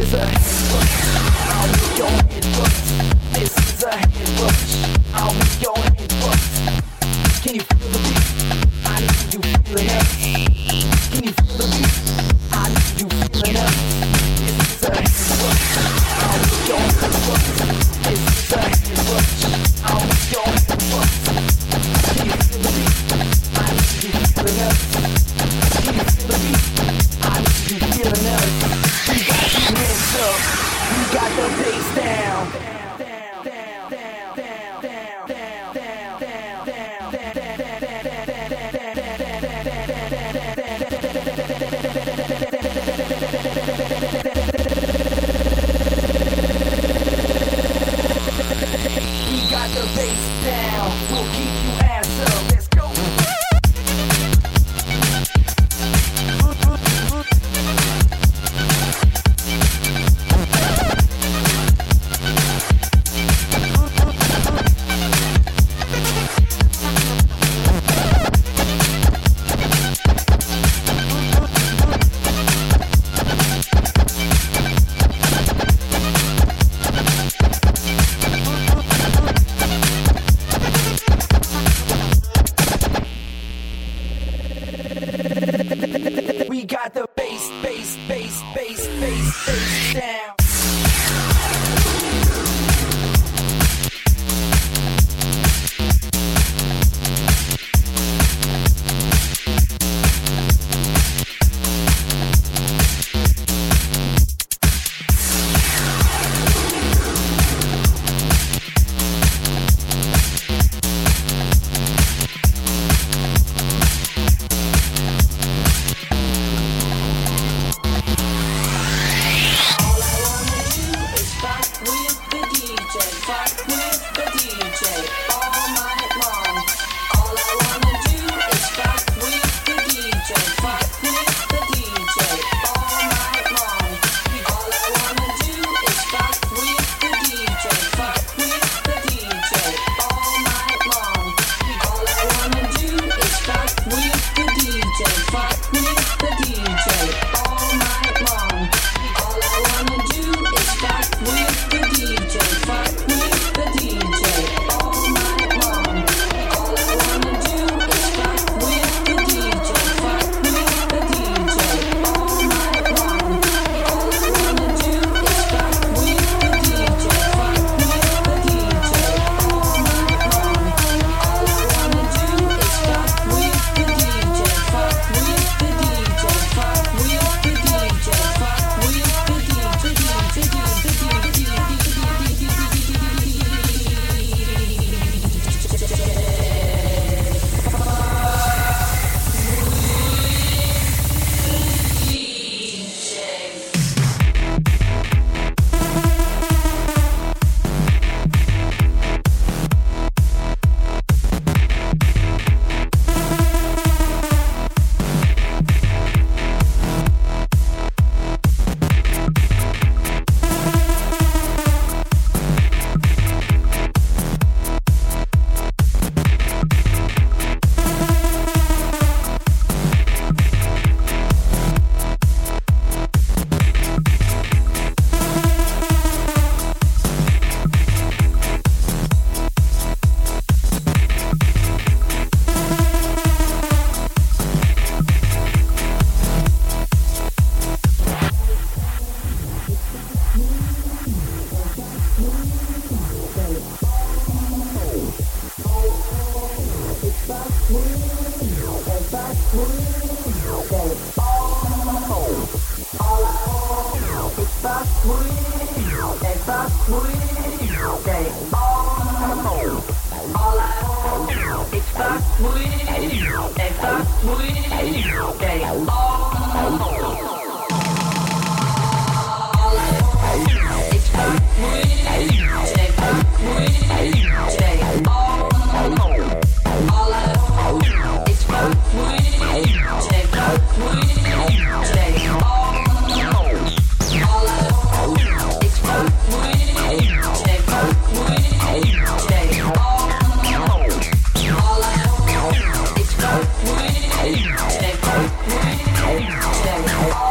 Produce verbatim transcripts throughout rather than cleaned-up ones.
Take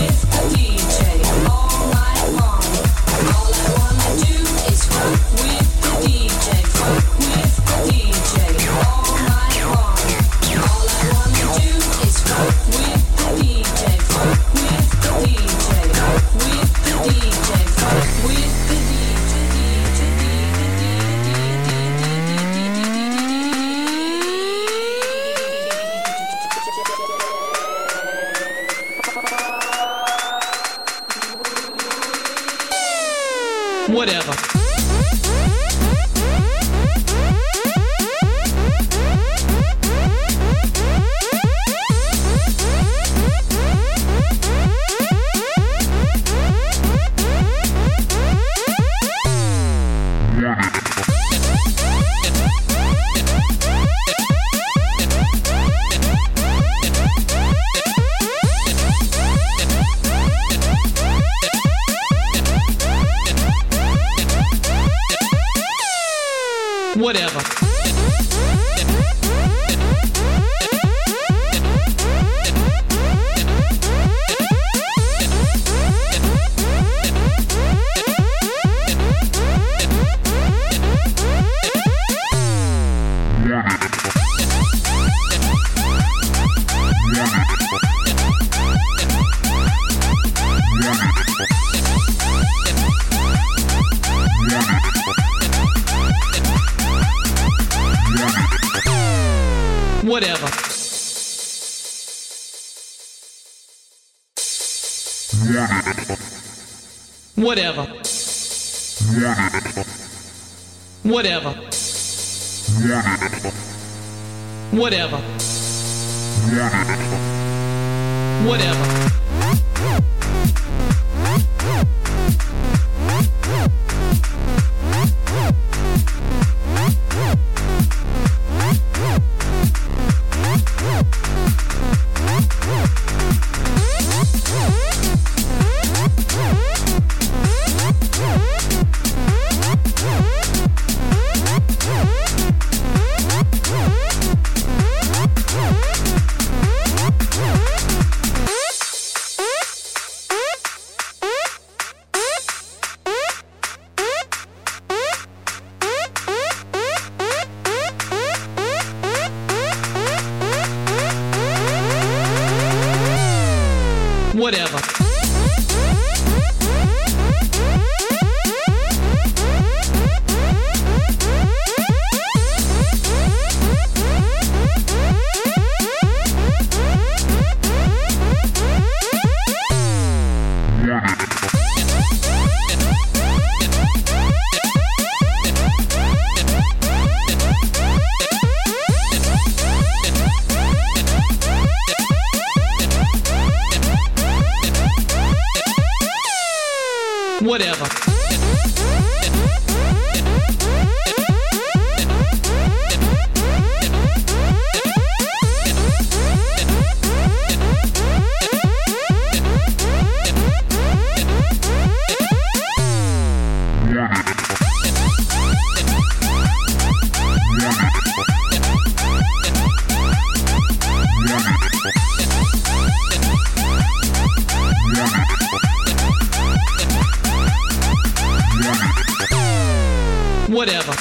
Whatever. Whatever. Whatever. Whatever. Whatever. Whatever. Whatever. Whatever. Whatever. Whatever.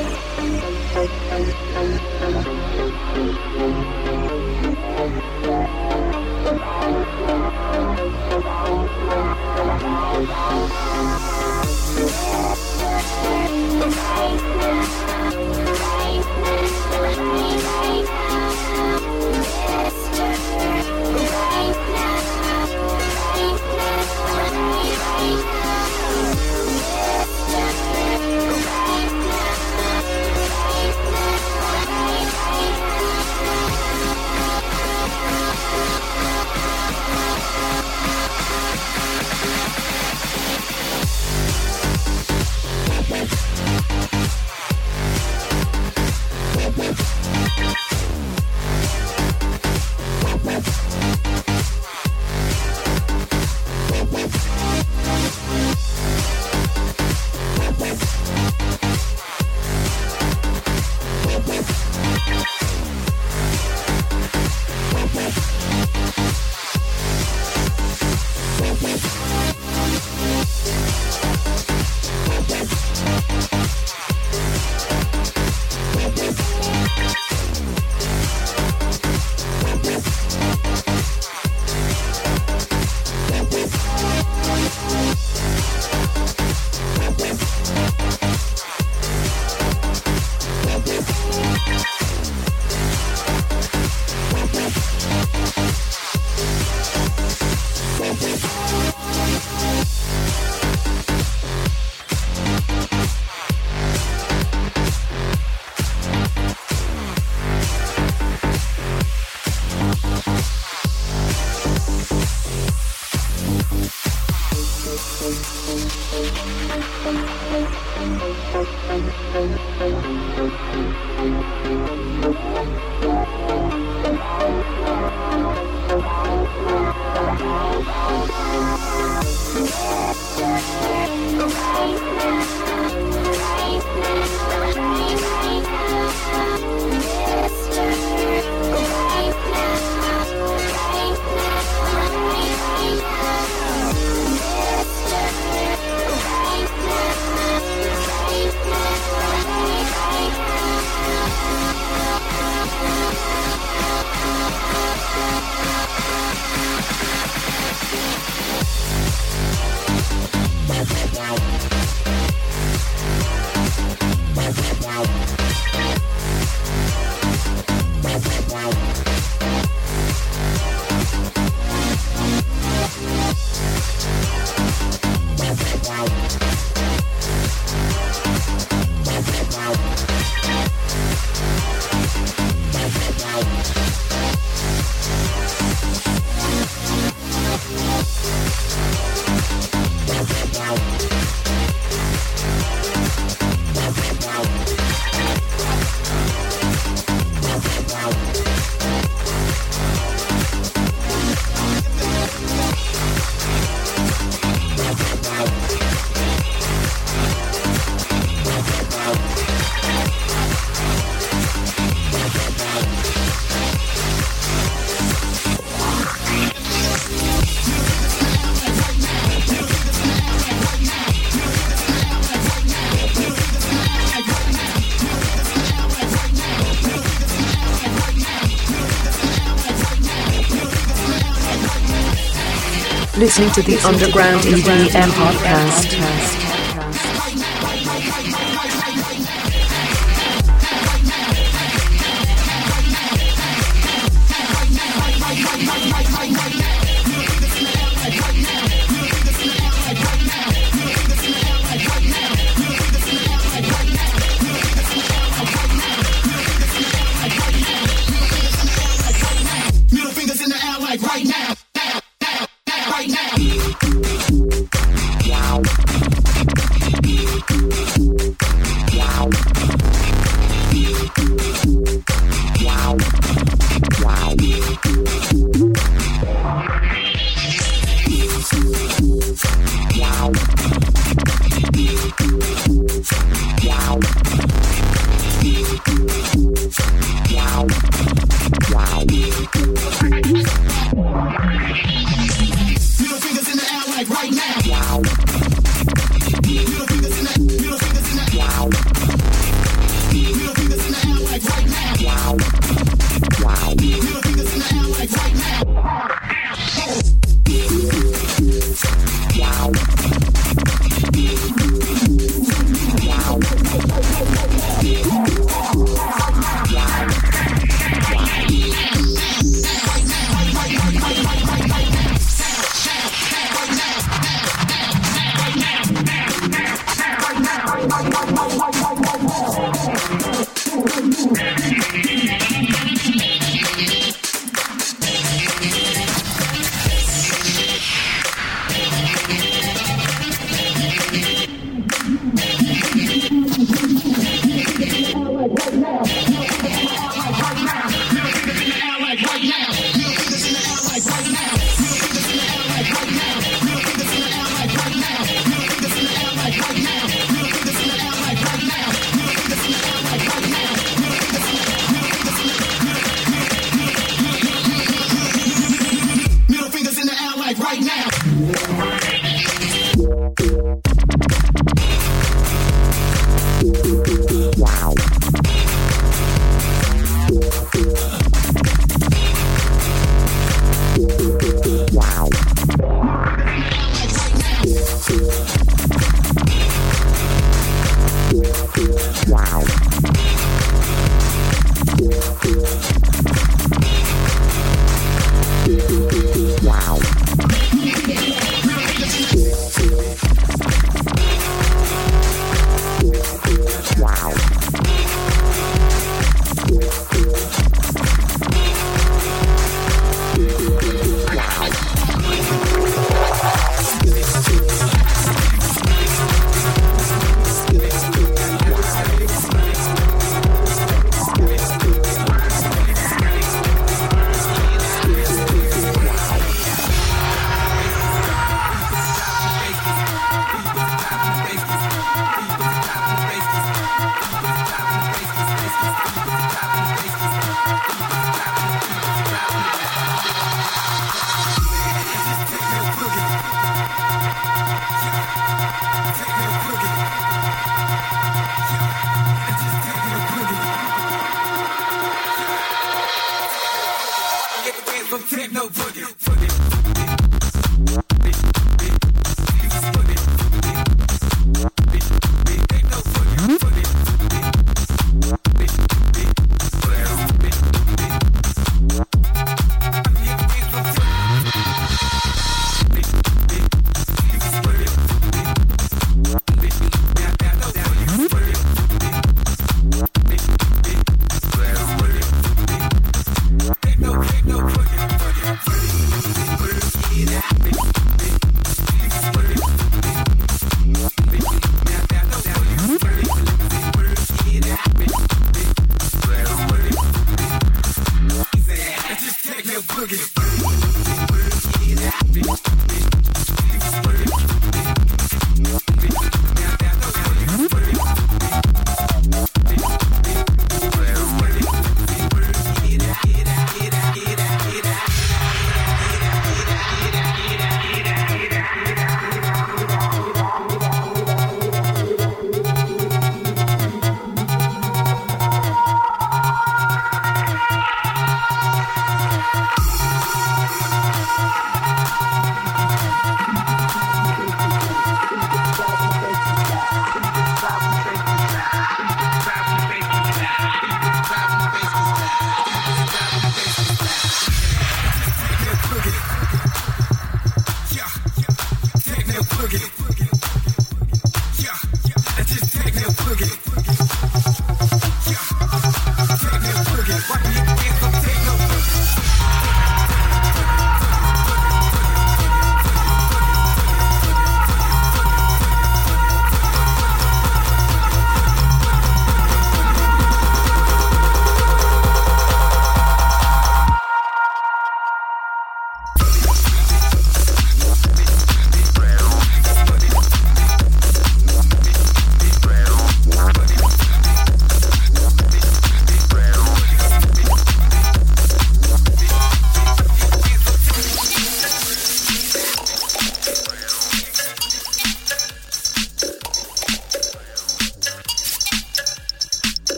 Listening to the Underground E D M podcast.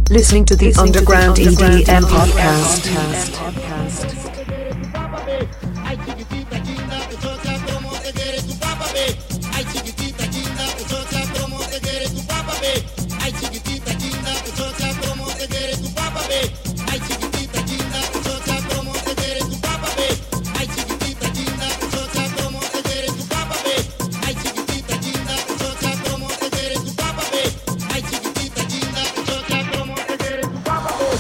Listening to the Underground E D M podcast. Ay chiquitita linda, chocha, como te quiere tu papá, ve. Ay chiquitita linda, chocha, como te quiere tu papá, ve. Ay chiquitita linda, chocha, como te quiere tu papá, ve. Ay chiquitita linda, chocha, como te quiere tu papá, ve. Ay chiquitita linda, chocha, como te quiere tu papá, ve. Ay chiquitita linda, chocha, como te quiere tu papá, ve. Ay chiquitita linda, chocha, como te quiere tu papá, ve.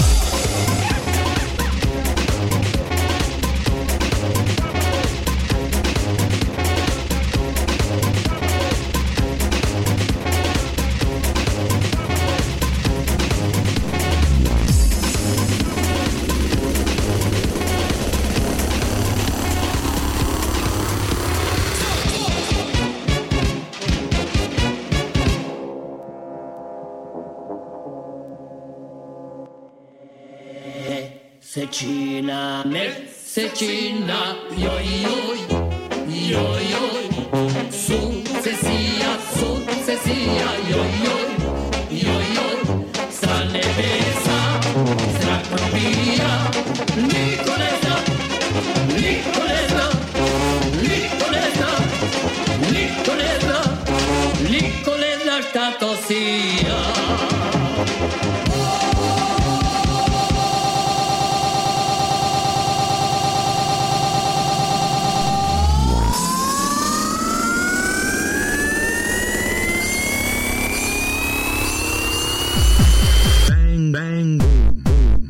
Secina, Messecina, yo yo yo yo, sucesia, sucesia, yo yo yo yo, Sanebesa, Stracropia, Nicolesa, Nicolesa, Nicolesa, Nicolesa, Nicolesa, Statosia. Bang, boom, boom.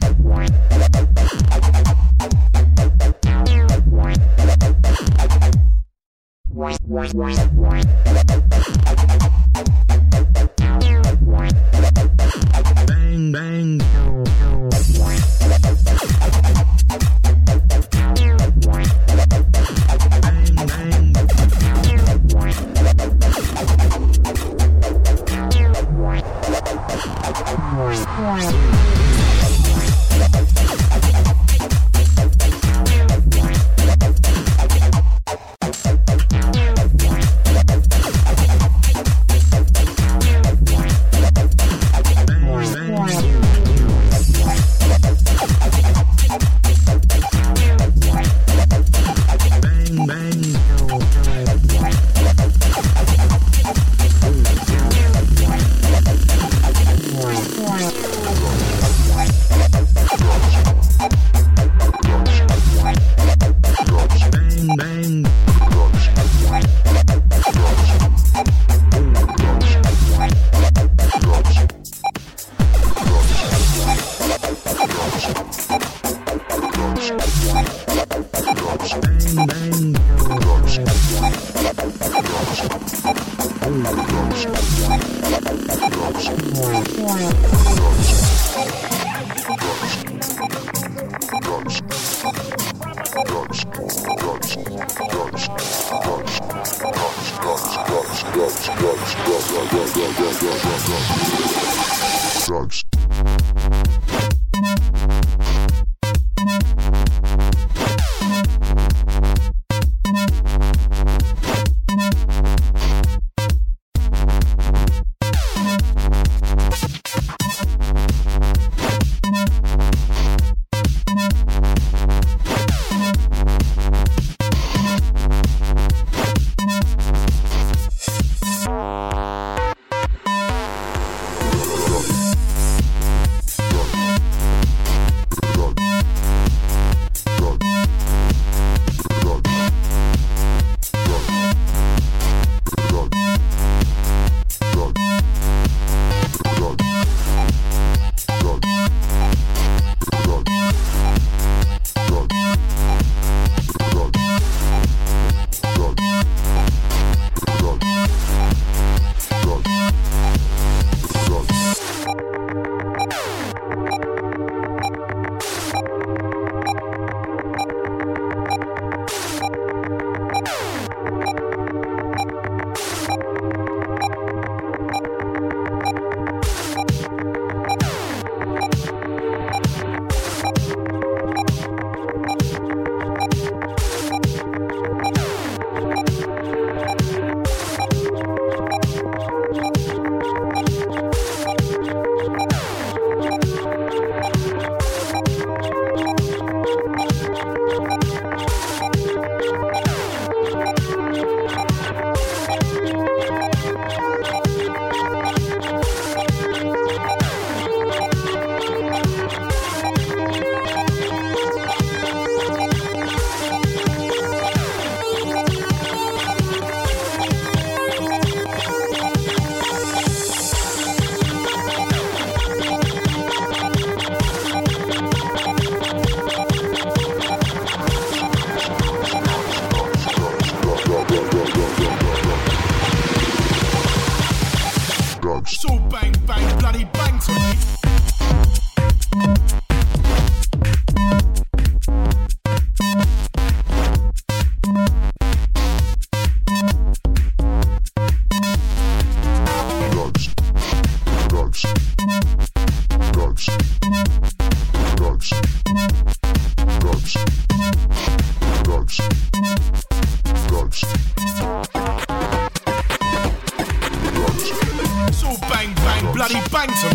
Bang, bang. Drugs.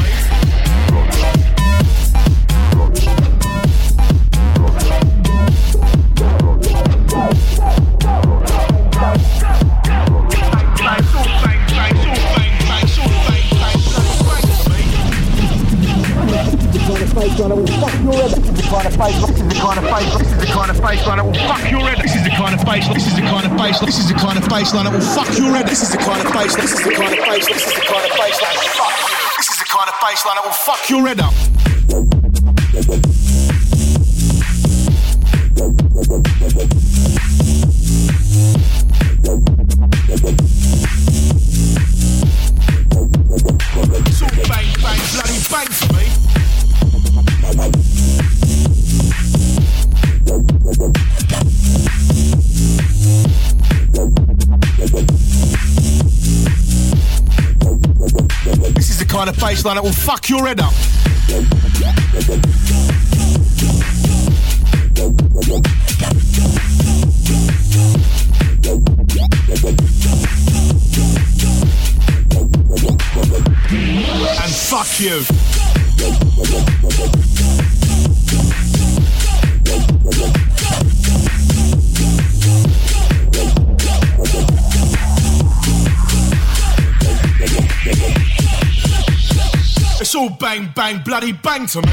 This is the kind of baseline that will fuck your head. This is the kind of baseline. This is the kind of baseline. This is the kind of baseline. Fuck you. This is the kind of baseline that will fuck your head up. It's all bang, bang, bloody bang for me. This is the kind of baseline that will fuck your head up. And fuck you. It's all bang, bang, bloody bang to me.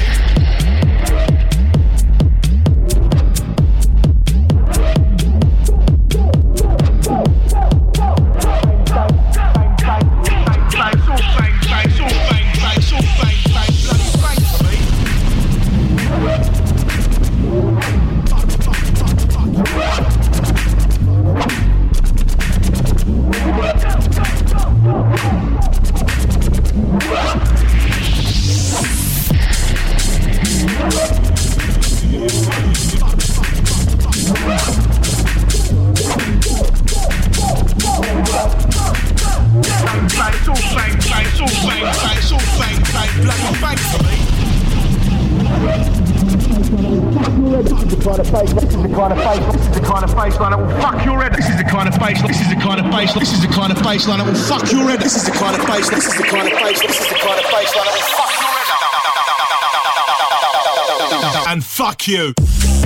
This is the kind of baseline that will fuck your head. This is the kind of baseline. This is the kind of baseline. This is the kind of baseline that will fuck your head. And fuck you.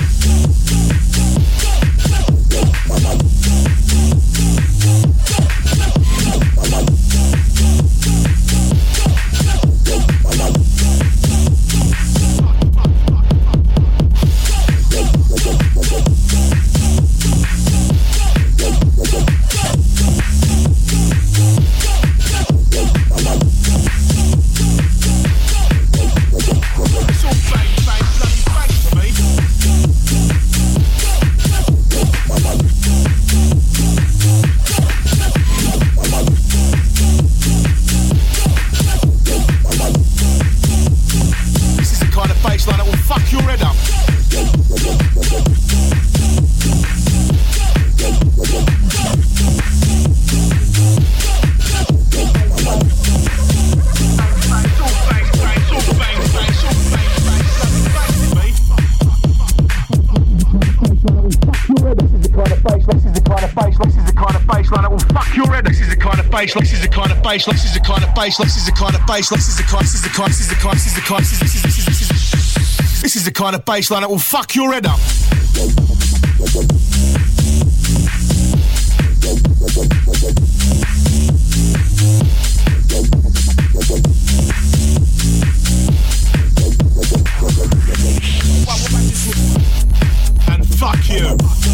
This is the kind of baseline. This is the kind of baseline. This is the kind of baseline. This is the kind. This is the kind. This is the kind. This is the kind. This is this is this is this is this is the kind of baseline that will fuck your head up. And fuck you.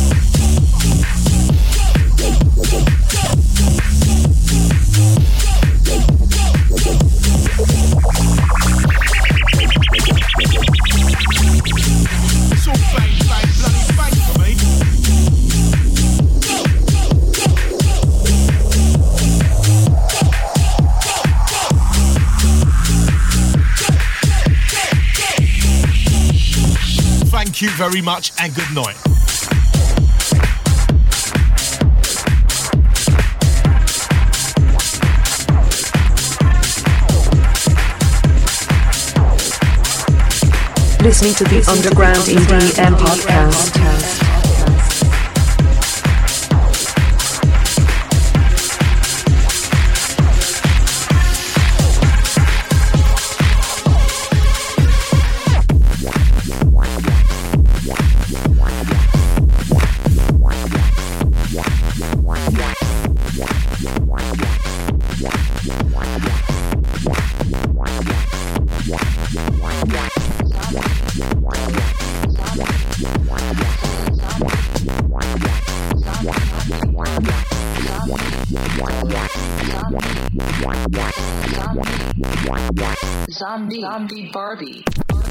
Thank you very much and good night. Listening to the Underground E D M podcast. Zombie, zombie Barbie.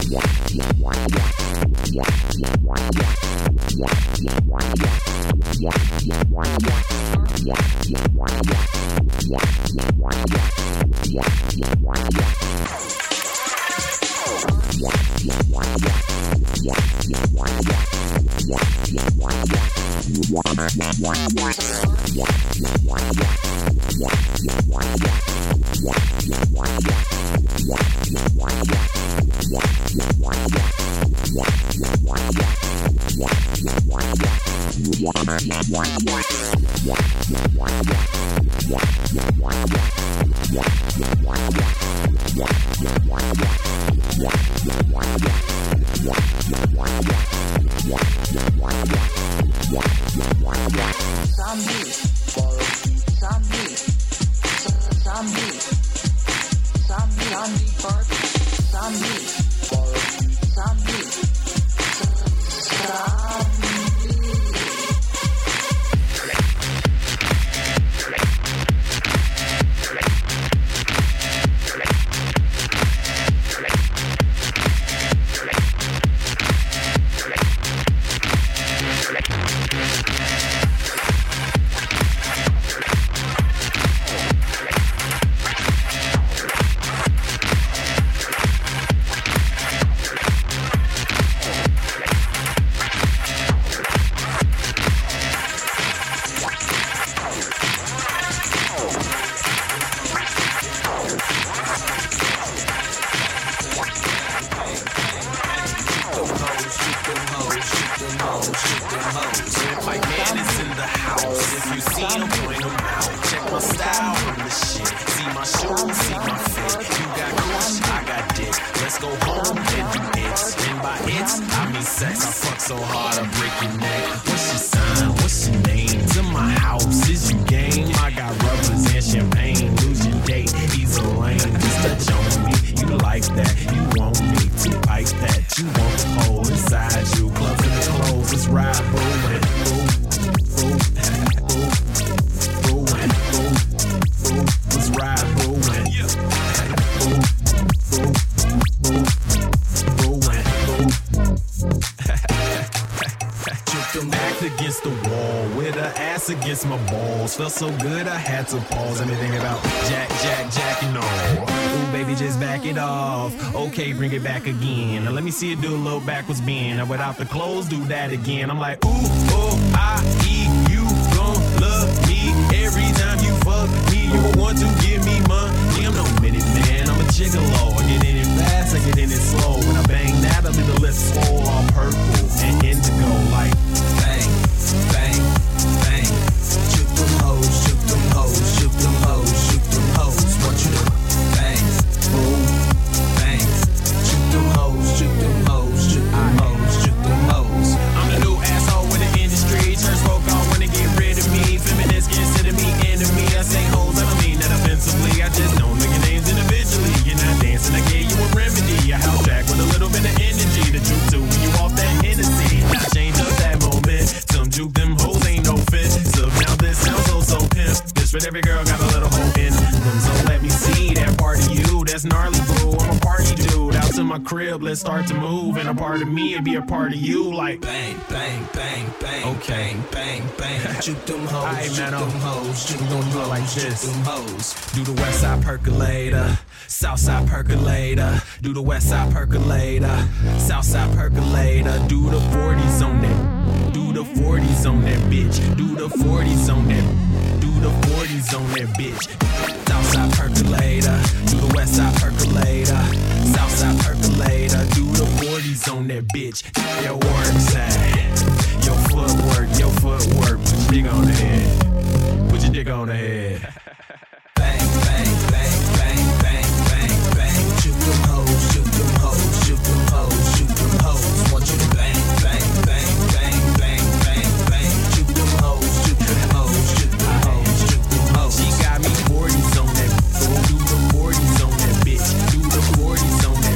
Felt so good I had to pause and think about Jack, Jack, Jack, and all. Ooh, baby, just back it off. Okay, bring it back again. Now let me see it do a little backwards bend. Now without the clothes, do that again. I'm like, ooh, oh, I, E, you gon' love me every time you fuck me. You will want to give me money. I'm no minute man, I'm a gigolo. I get in it fast, I get in it slow. When I bang that, I leave the lips swole all purple and indigo like bang, bang, bang. Shoot them hoes, shoot them hoes, shoot them hoes, shoot them hoes. Want you to bang, boom, bang. Shoot them hoes, shoot them hoes, shoot them hoes, shoot them hoes. I'm the new asshole in the industry. Church folk all wanna get rid of me. Feminists consider me enemy. I say hoes, I don't mean that offensively. I just don't know your names individually. You're not dancing, I gave you a remedy. A house jack with a little bit of energy. The juke to when you off that Hennessy. I change up that moment. Some juke them hoes ain't no fit. So now this sounds so so pimp. This for every girl got a little hope in them. So let me see that part of you. That's gnarly boo. I'm a party dude. Out to my crib, let's start to move. And a part of me would be a part of you. Like bang, bang, bang, bang. Okay, bang, bang. Shoot them hoes, right, shoot man, them hoes. Shoot them hoes like this. Shoot them hoes. Do the west side percolator. South side percolator. Do the west side percolator. South side percolator. Do the forties on that. Do the forties on that bitch. Do the forties on that. Do the forties on that bitch. South side percolator. Do the west side percolator. South side percolator. Do the forties on that bitch. Your work side. Your footwork. Your footwork. Put your dick on the head. Put your dick on the head. Bang, bang, bang, bang, bang, bang, bang. Shoot them hoes, shoot them hoes, shoot them hoes, shoot them hoes. Want you to bang, bang, bang, bang, bang, bang, bang. Shoot them hoes, shoot them hoes, shoot them hoes, shoot them hoes. She got me forties on that. Do the forties on that bitch. Do the forties on that.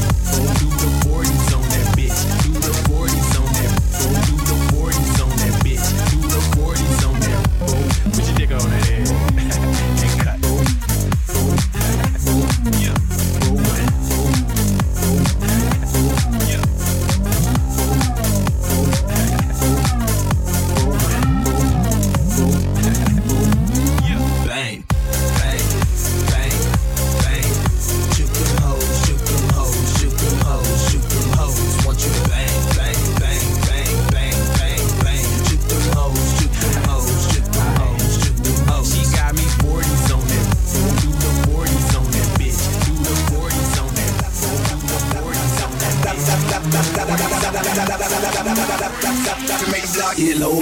To make the block get low.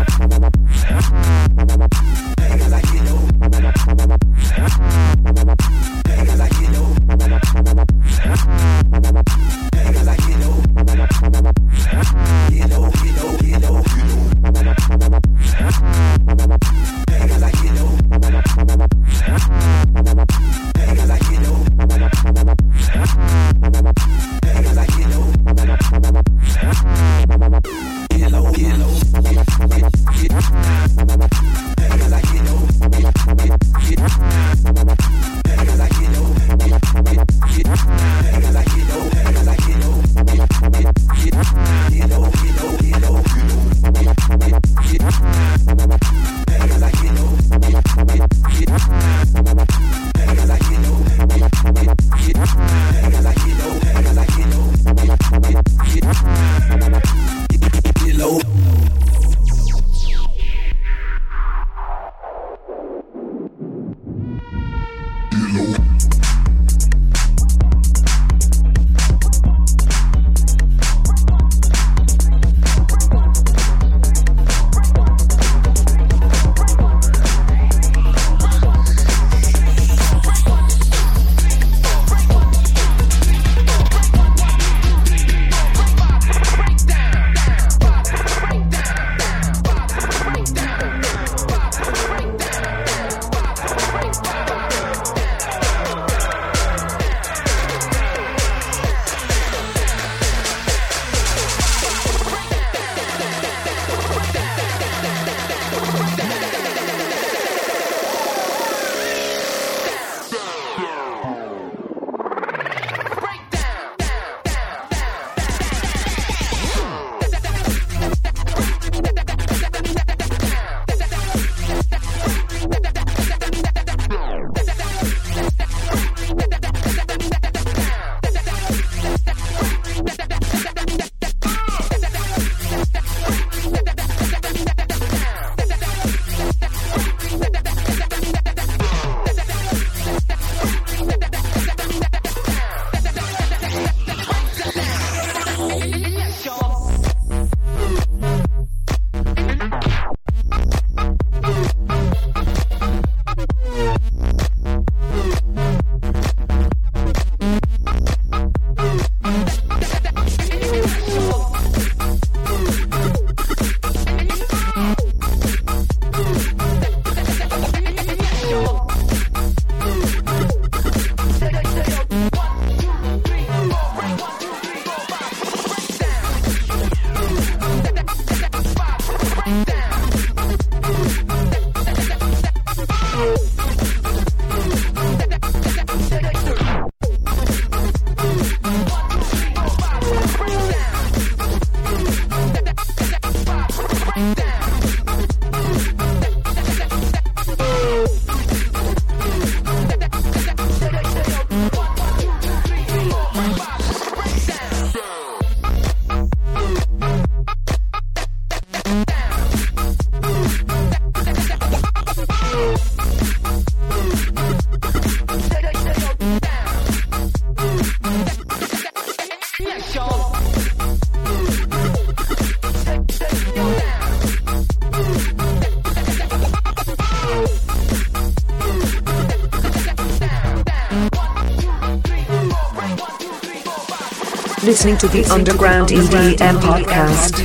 Listening to the Underground E D M podcast.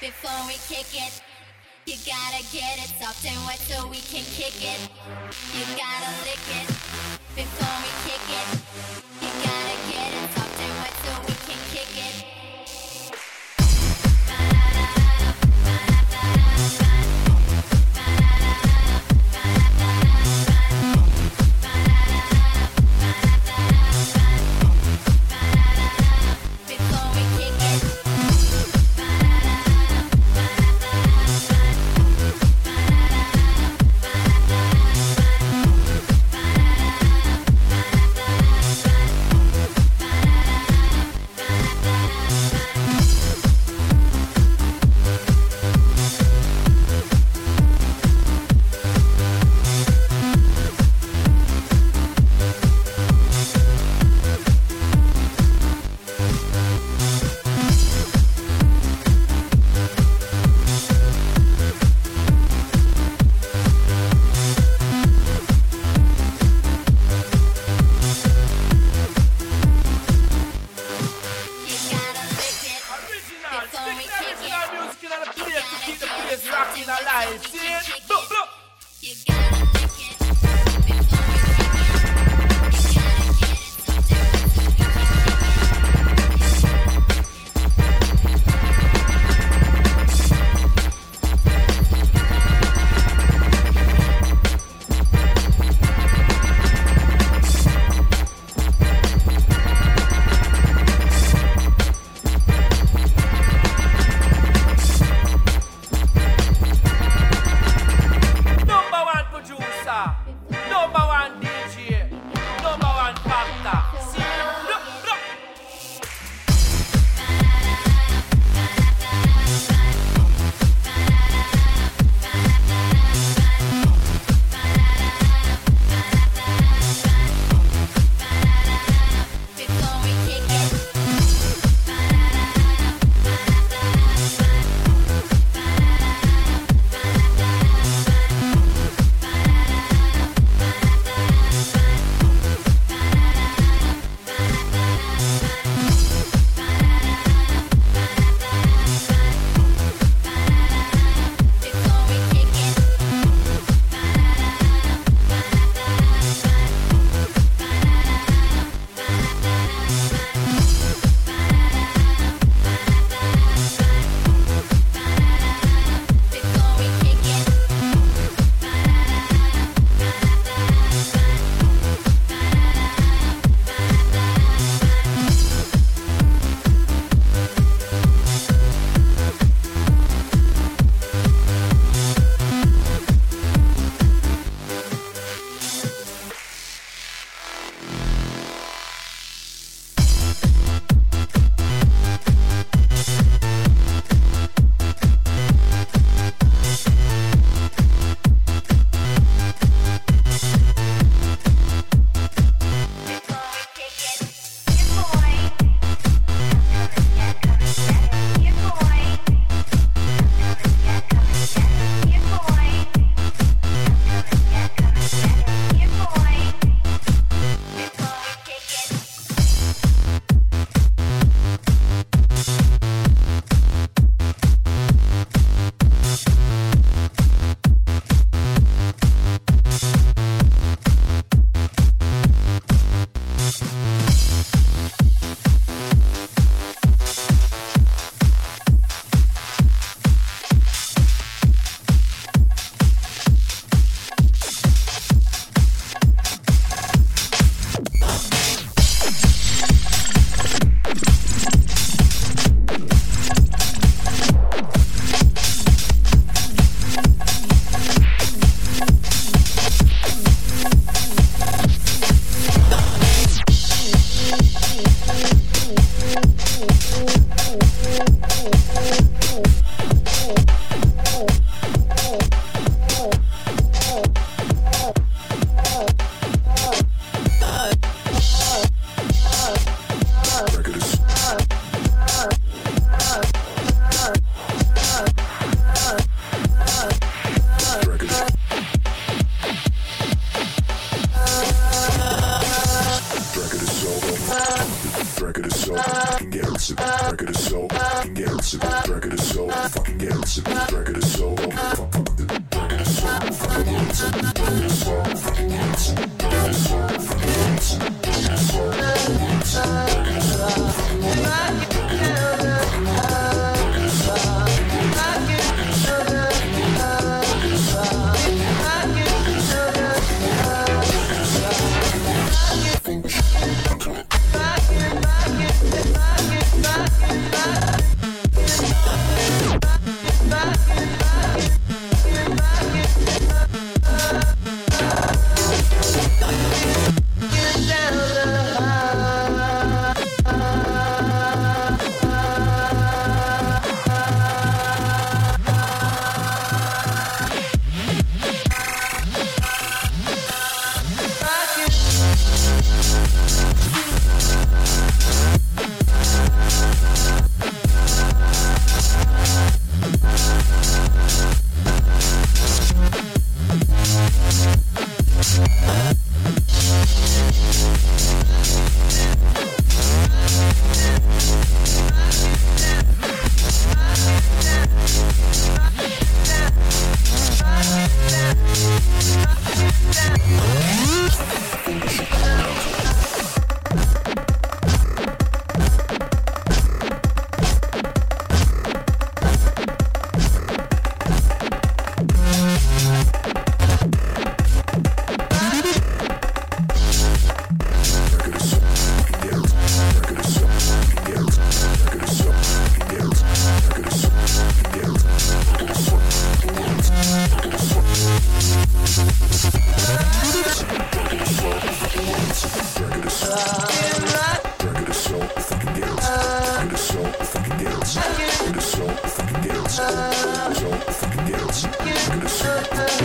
before we kick it. You gotta get it soft and wet so we can kick it. You gotta lick it before we kick it. You gotta get it soft and wet so we can kick it. Garrison. Record is so fucking Garrison. Record is so record is so fucking Garrison. Record is so fucking Garrison. Record is so fucking Garrison. Record is so fucking Garrison. Record is so fucking Garrison.